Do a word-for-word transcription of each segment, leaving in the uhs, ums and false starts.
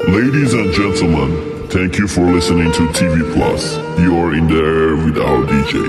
Ladies and gentlemen, thank you for listening to T V Plus. You are in the air with our دی جی.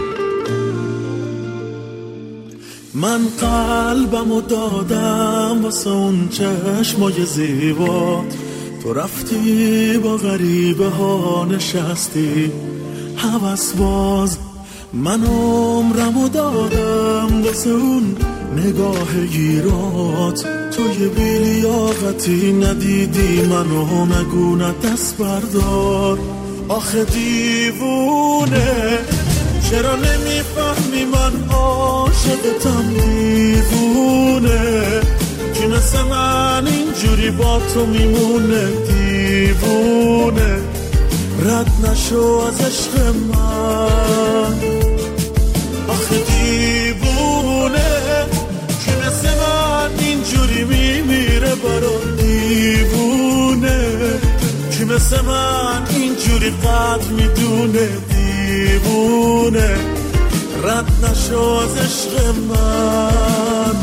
من قلبمو دادم واسه اون چشمای زیبات، تو رفتی با غریبه ها نشستی هوس باز. من عمرمو دادم واسه اون نگاه گیرات، تو یه بیلیاقتی ندیدی منو نگو نه دست بردار. آخه دیوونه چرا نمیفهمی من عاشقتم، دیوونه کی مثل من اینجوری با تو میمونه، دیوونه رد نشو از عشق من. آخه دیوونه کی مثل من اینجوری میمیره برا، دیوونه کی مثل من اینجوری قدر میدونه، دیوونه رد نشو از عشق من.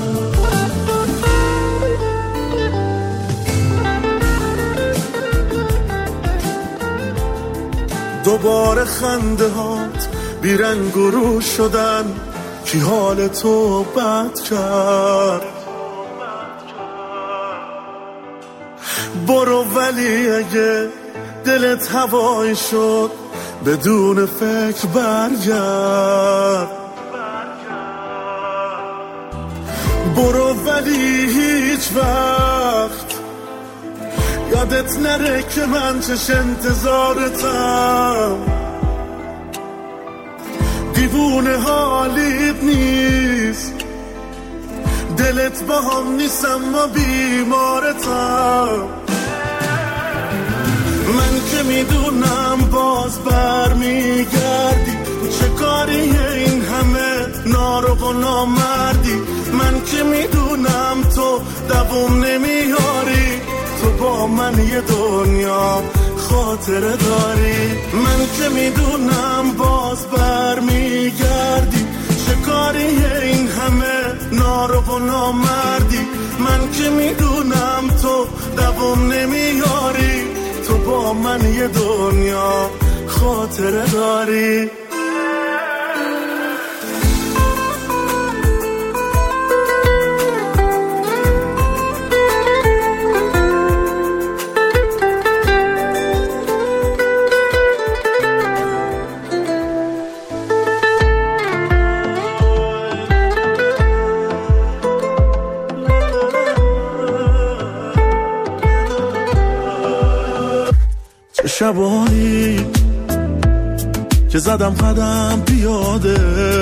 دوباره خنده هات بیرنگ و رو شدن، کی حال تو بد کرد. برو ولی اگه دلت هوایی شد بدون فکر برگرد. برو ولی هیچ وقت یادت نره که من چش انتظارتم، دیوونه حالیت نیست، دلت با هم نیست اما بیمارتم. من که میدونم باز بر میگردی، چه کاریه این همه نارو و نامردی. من که میدونم تو دوام نمیاری، تو با من یه دنیا خاطره داری. من که میدونم باز بر میگردی، چه کاریه این همه نارو و نامردی. من که میدونم تو دوام نمیاری، تو با من یه دنیا خاطره داری. شبانی که زدم قدم بیاده،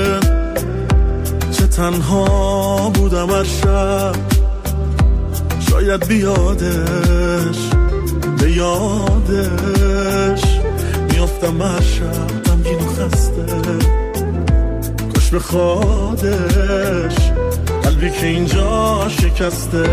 چه تنها بودم هر شب، شاید بیادش به یادش میافتم هر شب غمگین و خسته. کاش بخوادش قلبی که اینجا شکسته.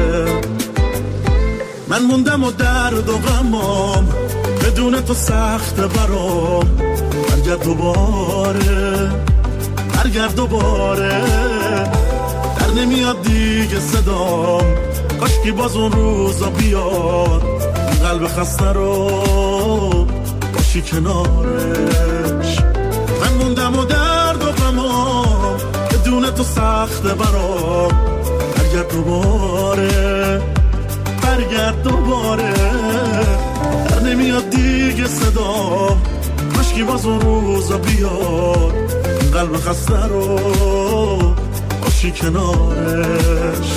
من موندم و درد و غمام بدون تو سخت برام. برگرد دوباره برگرد دوباره، در نمیاد دیگه صدام. کاشکی باز اون روزا بیاد، این قلب خسته رو باشی کنارش. من موندم و درد و غمام بدون تو سخت برام. برگرد دوباره برگرد دوباره، در نمیاد دیگه صدا. کاشکی باز اون روزا بیاد، این قلب خسته رو باشی کنارش.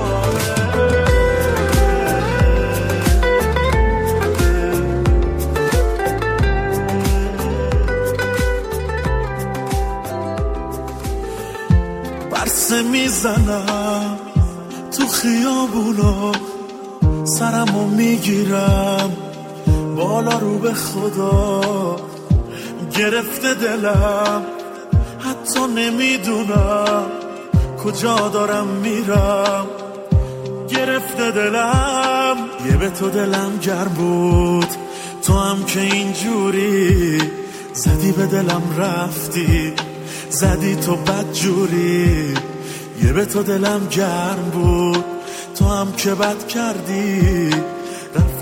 برسه میزنم تو خیابونا، سرمو میگیرم بالا رو به خدا. گرفته دلم حتی نمیدونم کجا دارم میرم. گرفته دلم یه به تو دلم گرم بود، تو هم که اینجوری زدی به دلم رفتی. زدی تو بد جوری، یه به تو دلم گرم بود، تو هم که بد کردی رفتی.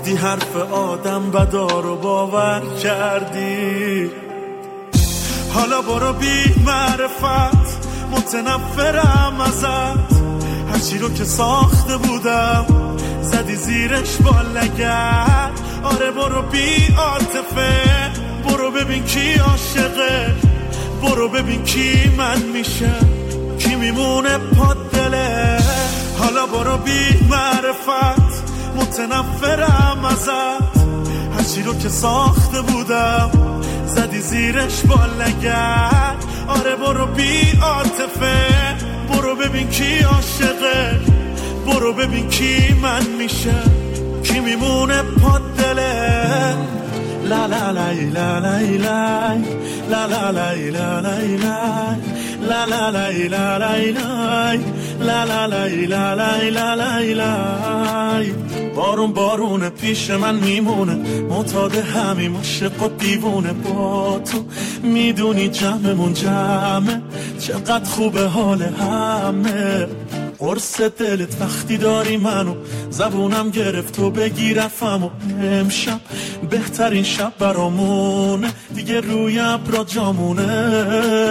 گفتی حرف آدم بدا رو باور کردی. حالا برو بی معرفت، متنفرم ازت. هرچی رو که ساخته بودم زدی زیرش با لگد. آره برو بی عاطفه، برو ببین کی عاشقه، برو ببین کی من میشه، کی میمونه پا دله. حالا برو بی معرفت، متنفرم ازت. هرچی رو که ساخته بودم زدی زیرش با لگد. آره برو بی عاطفه، برو ببین کی عاشقه، برو ببین کی من میشه، کی میمونه پا دله. لا لا لا لا لا لا لا لا لا لا لا لا لا لا لا لا لا لا لا. بارون بارونه پیش من میمونه، معتاد همیم عاشق و دیوونه. با تو میدونی جمعمون جمعه، چقدر خوبه حال همه. قرص دلت وقتی داری منو، زبونم گرفت و بگی رفم. و امشب بهترین شب برامونه، دیگه روی ابرا جامونه.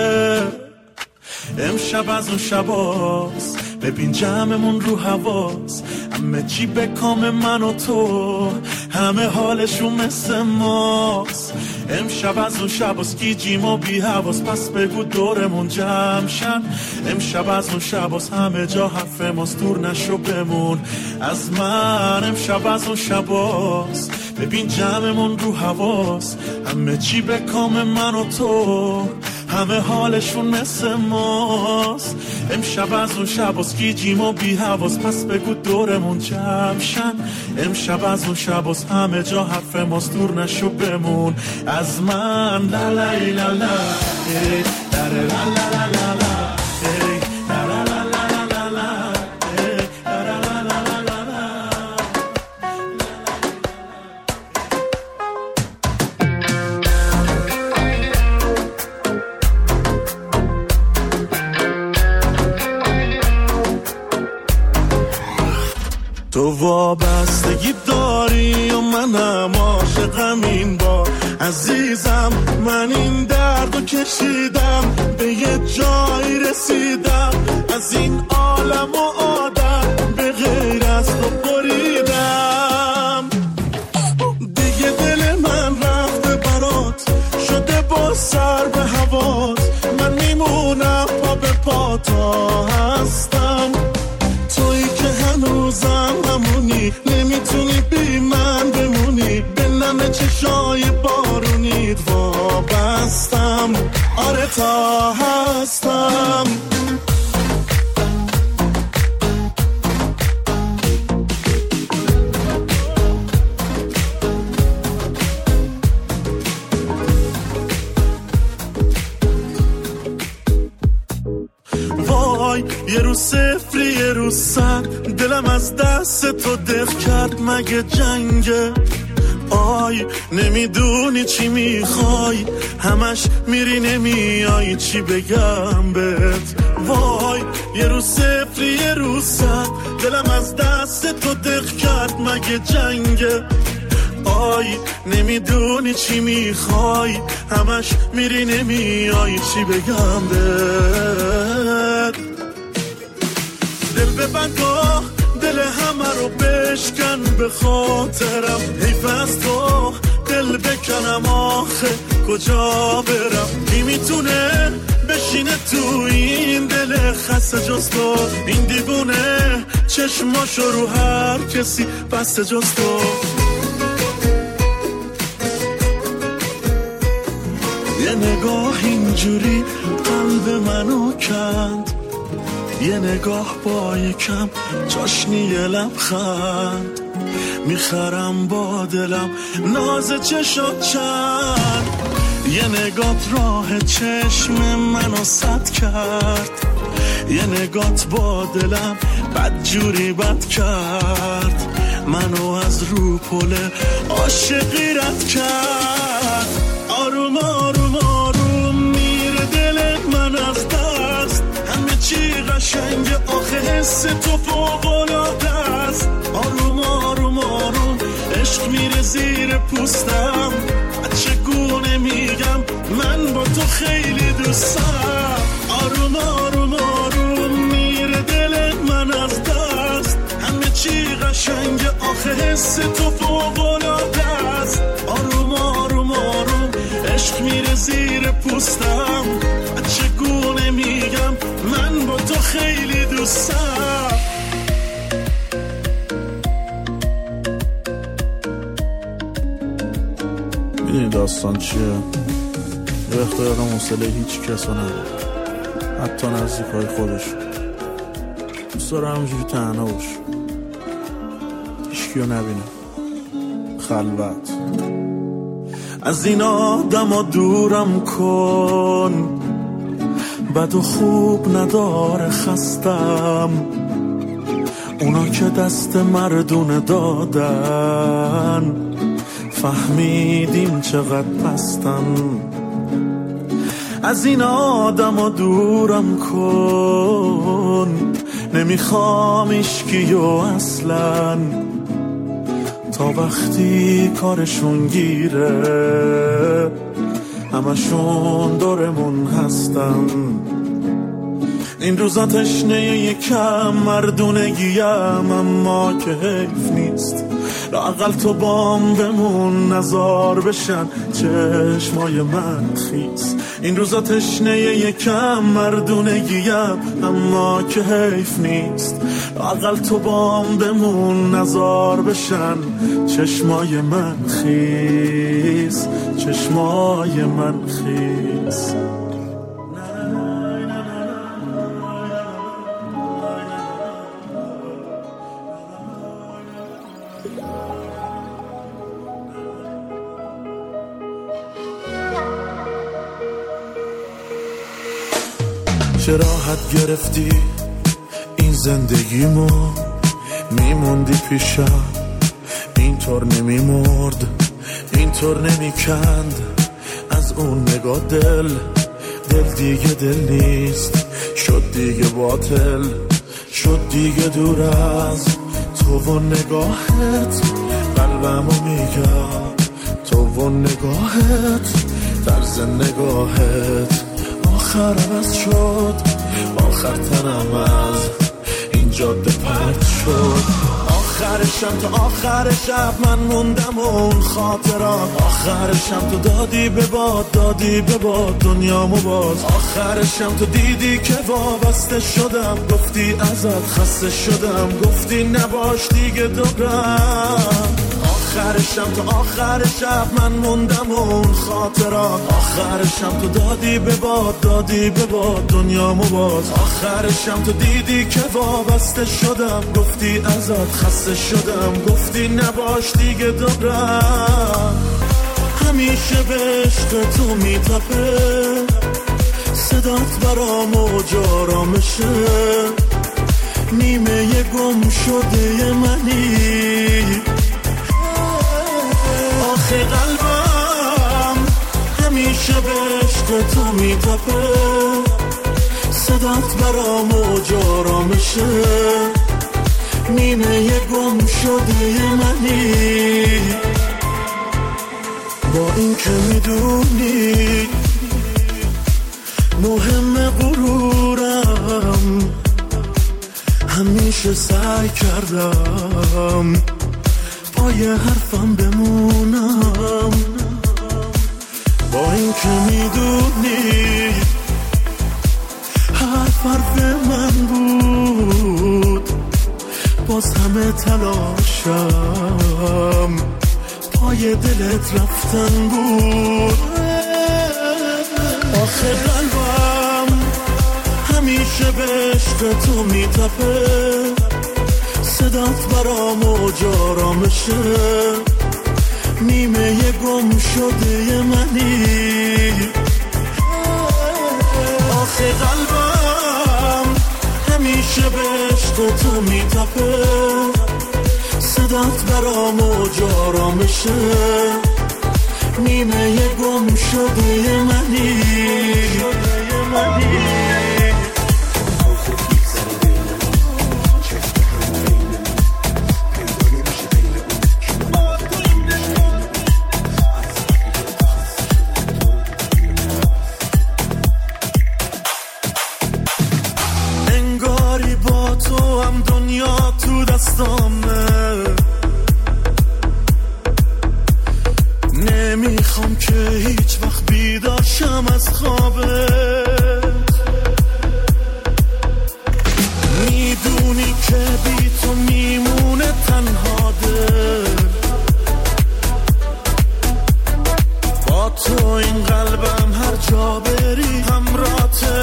امشب از اون شباست، ببین جمعمون رو حواس. همه چی به کام من و تو، همه حالشون مثل ماست. امشب از اون شباست، گیجیم و بی حواس. پس بگو دورمون جمع شن. امشب از اون شباست، همه جا حرف ماست. دور نشو بمون از من. امشب از اون شباست، ببین جمعمون رو حواس. همه چی به کام من و تو، همه حالشون مثل ماست. امشب از اون شباست، گیجیم و بی حواس. پس بگو دورمون جمع شن. امشب از اون شباست، همه جا حرف ماست. دور نشو بمون از من. لا لا لا لا ای لا لا لا لا لا لا ای لا لا لا لا لا لا ای لا لا لا لا لا. تو وابستگی داری و منم عاشقم این بار. عزیزم من این درد رو کشیدم، به یه جایی رسیدم. از این عالم و آدم به غیر از تو بریدم. دیگه دل من رفته برات، شده با سر به هوات. من میمونم پا به پا تا هستم. تویی که هنوزم همونی، نمیتونی بی من بمونی. به نم چشای بارونیت وابستم. آره تا هستم. وای یه رو صفری یه رو صد، دلم از دست تو دق کرد. مگه جنگه؟ آی نمیدونی چی میخوای، همش میری نمیای. چی بگم بهت؟ وای یه رو صفری یه رو صد، دلم از دست تو دق کرد. مگه جنگه؟ آی نمیدونی چی میخوای، همش میری نمیای. چی بگم بهت؟ دل ببنگاه دل همه رو بشکن به خاطرم. حیف از تو دل بکنم، آخه کجا برم؟ نمیتونه بشینه تو این دل خسته جز تو. این دیوونه چشماشو رو هر کسی بسته جز تو. یه نگاه اینجوری قلب منو کند، یه نگاه با یکم چاشنی لبخند. میخرم با دلم ناز چشات چند. یه نگات راه چشم منو سد کرد، یه نگات با دلم بدجوری بد کرد. منو از رو پله عاشقی رد کرد. آروم آروم آروم میره دل من از دست. همه چی قشنگه آخه حس تو فوق‌العاده است. آروم آروم آروم عشق زیر پوستم چگونه میگم من با تو خیلی دوستم. آروم آروم آروم میره دل من از دست، همه چی قشنگ آخه حس تو فوق‌العاده است. آروم آروم آروم عشق میره زیر پوستم چگونه میگم من با تو خیلی دوستم. میدونی داستان چیه؟ یه وقتا یادم حوصله هیچ کسا نداره، حتی نزدیکای خودش. دوست دارم همونجوری تنها باش، هیچکیو نبینم، خلوت. از این آدم دورم کن، بد و خوب نداره خستم. اونا که دست مردونه دادن فهمیدیم چقدر پستم. از این آدم دورم کن، نمیخوام اشکیو اصلا، تا وقتی کارشون گیره همشون دورمون هستن. این روزا تشنه یکم مردونگیم، اما که حیف نیست لااقل تو بام بمون نزار بشن چشمای من خیس. این روزا تشنه یکم مردونگیم، اما که حیف نیست لااقل تو بام بمون نزار بشن چشمای من خیس، چشمای من خیس. چه راحت گرفتی این زندگیمو، میموندی پیشم اینطور نمیمرد، اینطور نمیکند از اون نگاه دل. دل دیگه دل نیست، شد دیگه باطل، شد دیگه دور از تو و نگاهت. قلبمو میگم تو و نگاهت، طرز نگاهت آخر عوض شد، آخر تنم از این جاده پرت شد. آخر شب تا آخر شب من موندم و اون خاطرات، آخر شب تو دادی به باد، دادی به باد دنیامو باز. آخر شب تو دیدی که وابسته شدم، گفتی ازت خسته شدم، گفتی نباش دیگه دورم. آخر شب تا آخر شب من موندم و اون خاطرات، آخر شب تو دادی به باد، دادی به باد دنیامو باز. آخر شب تو دیدی که وابسته شدم، گفتی ازت خسته شدم، گفتی نباش دیگه دورم. همیشه به عشق تو میتپه صدات برام و جارامشه، نیمه گم شده منی. آخه قلبم همیشه به عشق تو میتپه، صدات برام و جارامشه، نیمه گم شده منی. با این که میدونی مهم غرورم، همیشه سعی کردم پای حرفم بمونم. با این که میدونی حرف حرف من بود، باز همه تلاشم پای دلت رفتن بود. آخه قلبم همیشه به عشق تو میتپه، صدات برام و جارامشه، نیمه گم شده منی. آخه قلبم همیشه به عشق تو میتپه، صدات برام و جارامشه، نیمه گم شده منی. دستامه، نمیخوام که هیچ وقت بیدار شم از خوابت. میدونی که بی تو میمونه تنها دل، با تو این قلبم هر جا بری همراته.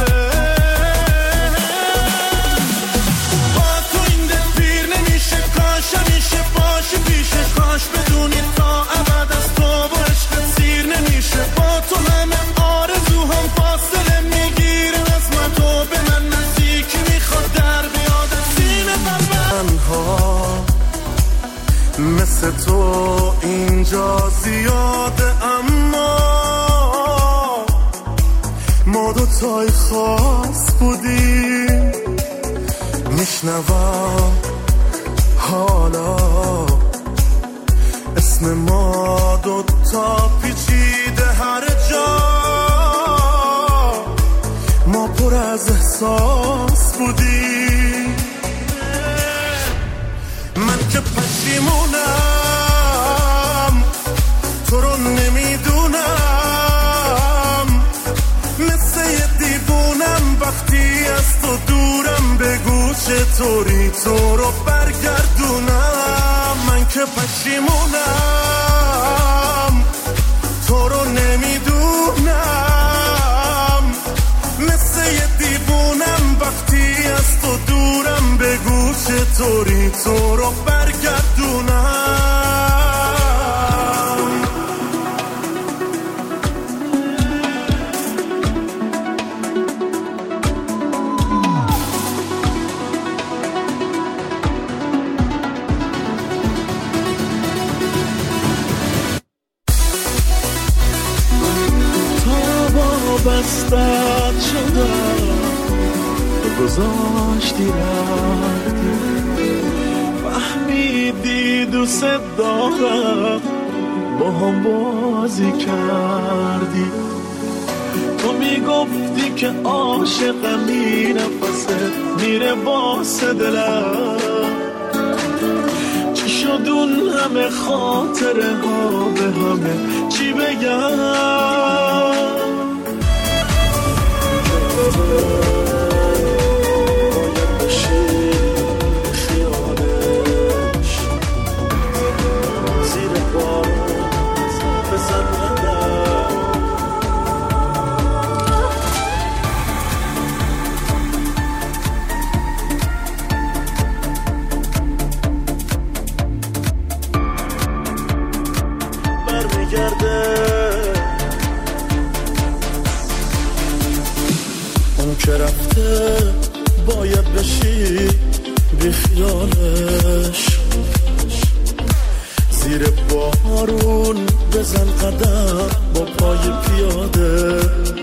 با تو این دل پیر نمیشه، کاش همیشه باشی پیشه، کاش بدونی تا ابد از تو با عشقت سیر نمیشه. با تو همه آرزوهام فاصله میگیره از من، تو به من نزدیکی میخواد در بیاد از سینه تنها. مثل تو اینجا زیاده اما ما دوتای خاص بودیم. میشنوم حالا اسم ما دوتا پیچیده هر جا، ما پر از احساس بودیم. من که پشیمونم تو رو نمیدونم، مثل یه دیوونم وقتی از تو دورم، بگو چطوری تو رو برگردونم. من که پشیمونم تو رو نمیدونم، مثل یه دیوونم وقتی از تو دورم، بگو چطوری تو رو برگردونم. بستت شدم گذاشتی رفتی، فهمیدی دوست دارم با هم بازی کردی. تو میگفتی که عاشقمی، نفست میره واسه دلم. چی شد اون همه خاطره ها، به همه چی بگم؟ باید بشی خیالش، زیر بارت بزن قدم. برمیگرده اون که رفته، باید بشی بی خیالش، زیر بارون بزن قدم با پای پیاده.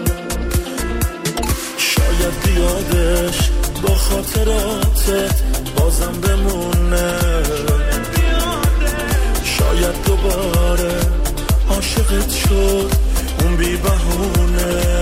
شاید بیادش با خاطراتت بازم بمونه، شاید دوباره عاشقت شد اون بی بهونه.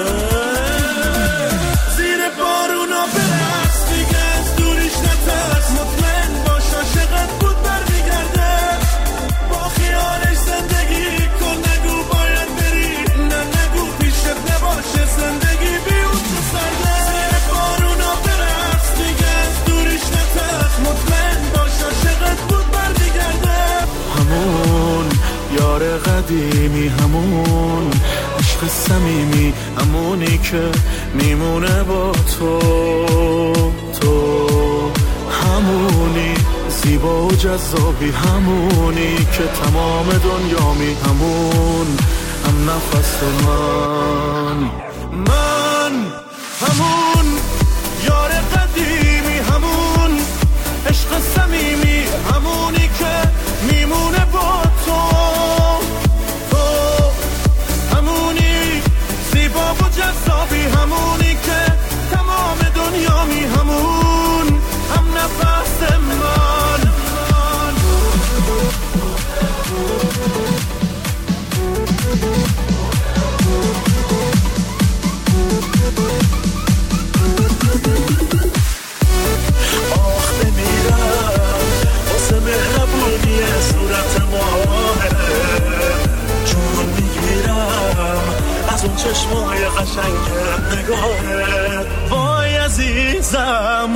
قدیمی همون عشق صمیمی، همونی که میمونه با تو. تو همونی زیبا و جذابی، همونی که تمام دنیامی، همون هم نفس من. من همون یار قدیمی، همون عشق صمیمی، همونی که میمونه با تو. جذابی، همونی که تمام دنیامی، همون هم نفس من. آخ بمیرم چشمای قشنگ نگاهت وای عزیزم.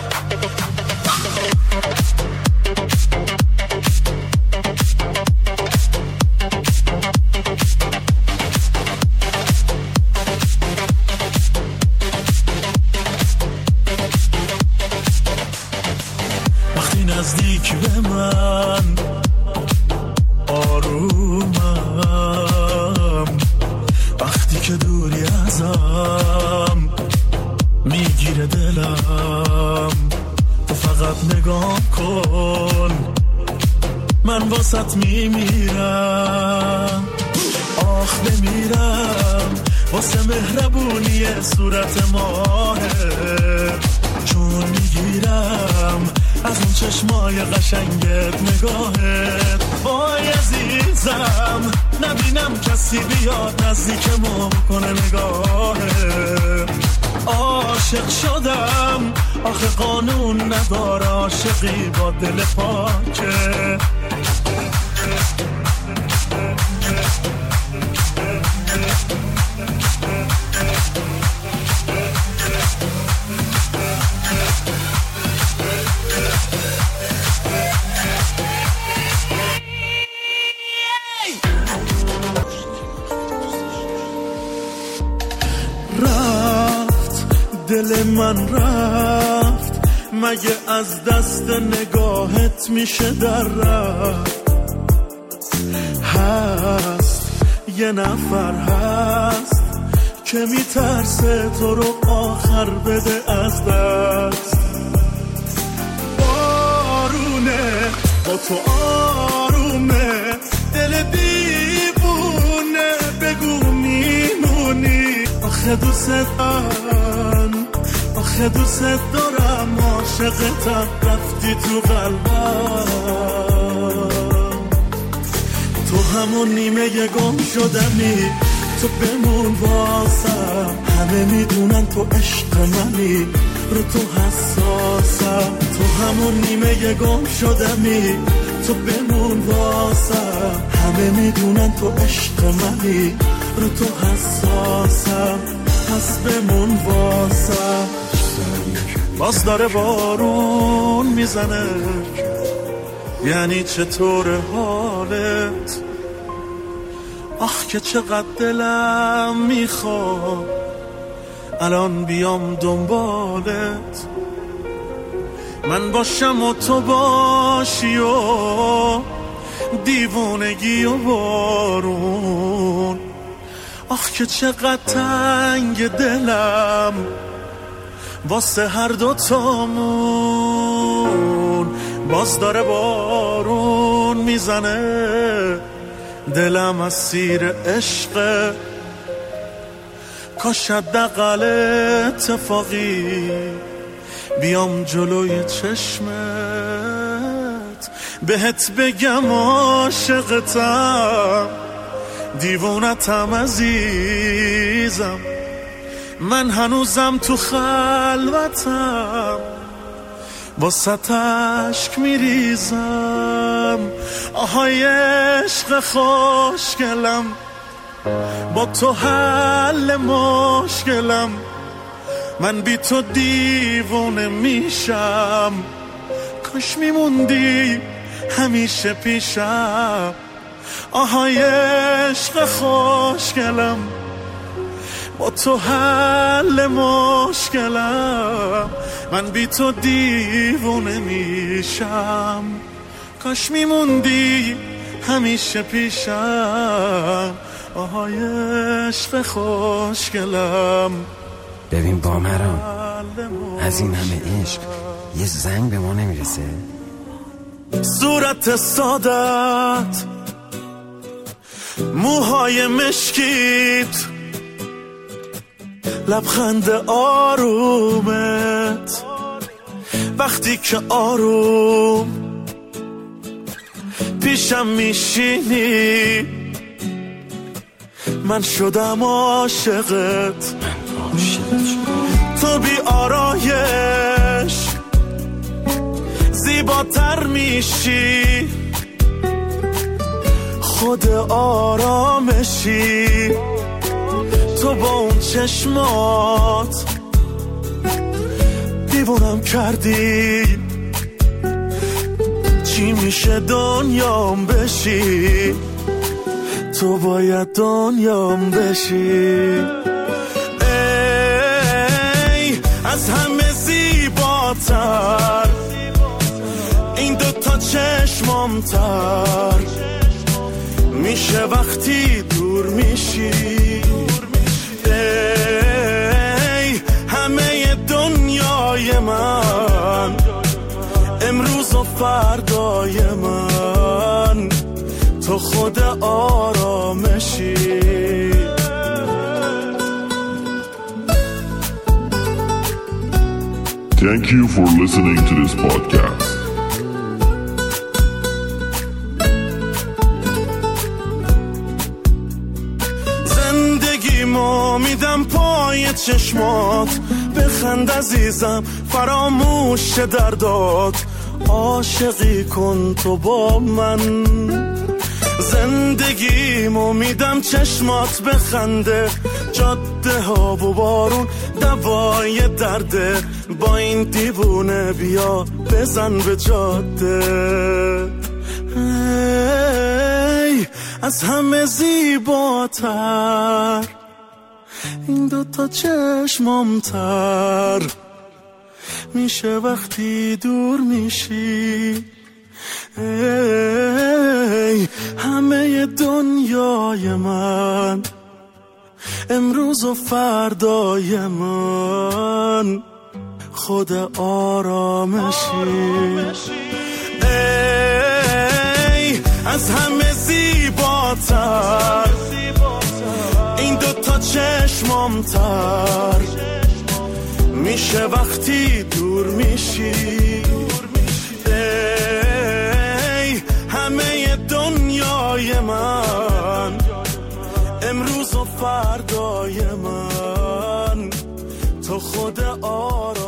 وقتی نزدیک به من آرومم، وقتی که دوری ازم میگیره دلم، تو فقط نگاه کن من واسط میمیرم. آخ بمیرم واسه مهربونی صورت ماهه، چون میگیرم از اون چشمای قشنگت نگاهت وای عزیزم. نبینم کسی بیاد نزدیک ما بکنه نگاهت. عاشق شدم آخه قانون نداره عاشقی با دل پاکه. دل من رفت مگه از دست نگاهت میشه در رفت. هست یه نفر هست که میترسه تو رو آخر بده از دست. بارونه با تو آرومه دل دیوونه بگو میمونی. آخه دوست دارم آخه دوست دارم عاشقتم رفتی تو قلبم. تو همون نیمه گم شدنی تو بمون واسم. همه میدونن تو عشق منی رو تو حساسم. تو همون نیمه گم شدنی تو بمون واسم. همه میدونن تو عشق منی رو تو حساسم. پس بمون واسم. باز داره بارون میزنه یعنی چطور حالت؟ آخ که چقدر دلم میخواد الان بیام دنبالت. من باشم و تو باشی و دیوونگی و بارون. آخ که چقدر تنگ دلم واسه هر دو تامون. باز داره بارون میزنه دلم اسیر عشقه. کاش حداقل اتفاقی بیام جلوی چشمت بهت بگم عاشقتم دیوونتم عزیزم. من هنوزم تو خلوتم واسه عشق میریزم. آهای عشق خوشگلم با تو حل مشکلم. من بی تو دیوونه میشم. کاش میموندی همیشه پیشم. آهای عشق خوشگلم با تو حل مشکلم. من بی تو دیوونه میشم. کاش میموندی همیشه پیشم. آهای عشق خوشگلم. ببین بامرام از این همه عشق یه زنگ به ما نمیرسه؟ صورت سادت موهای مشکیت لبخند آرومت وقتی که آروم پیشم میشینی من شدم عاشقت. تو بی آرایش زیباتر میشی خود آرامشی. تو با اون چشمات دیوونم کردی. چی میشه دنیام بشی، تو باید دنیام بشی. ای از همه زیباتر این دوتا چشمام تر میشه وقتی دور میشی. ای همه دنیای من، امروز و فردای من، تو خود آرامشی. Thank you for listening to this podcast. زندگیمو میدم پای چشمات، بخند عزیزم فراموش دردات. عاشقی کن تو با من، زندگیمو میدم چشمات بخنده. جاده ها و بارون دوای درده، با این دیوونه بیا بزن به جاده. ای از همه زیباتر این دوتا چشمام تر میشه وقتی دور میشی. ای همه دنیای من، امروز و فردای من، خود آرامشی. ای از همه زیباتر این دوتا چشمام تر میشه وقتی دور میشی. ای همه دنیای من، امروز و فردای من، تو خود آرامشی.